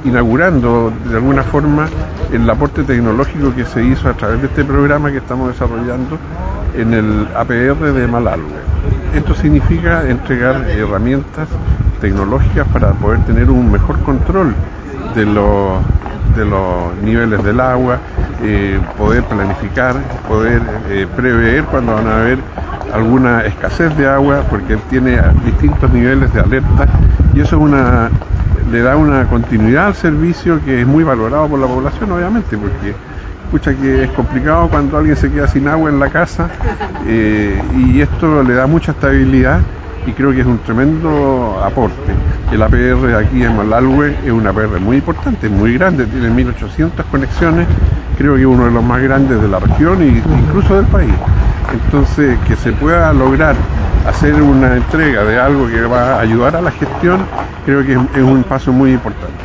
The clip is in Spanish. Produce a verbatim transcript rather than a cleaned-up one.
inaugurando de alguna forma el aporte tecnológico que se hizo a través de este programa que estamos desarrollando en el A P R de Malalhue. Esto significa entregar herramientas tecnológicas para poder tener un mejor control de los, de los niveles del agua, eh, poder planificar, poder eh, prever cuando van a haber alguna escasez de agua, porque tiene distintos niveles de alerta, y eso es una, le da una continuidad al servicio que es muy valorado por la población, obviamente, porque escucha que es complicado cuando alguien se queda sin agua en la casa, eh, y esto le da mucha estabilidad y creo que es un tremendo aporte. El A P R aquí en Malalhue es un A P R muy importante, muy grande, tiene mil ochocientas conexiones, creo que es uno de los más grandes de la región e incluso del país. Entonces, que se pueda lograr hacer una entrega de algo que va a ayudar a la gestión, creo que es un paso muy importante.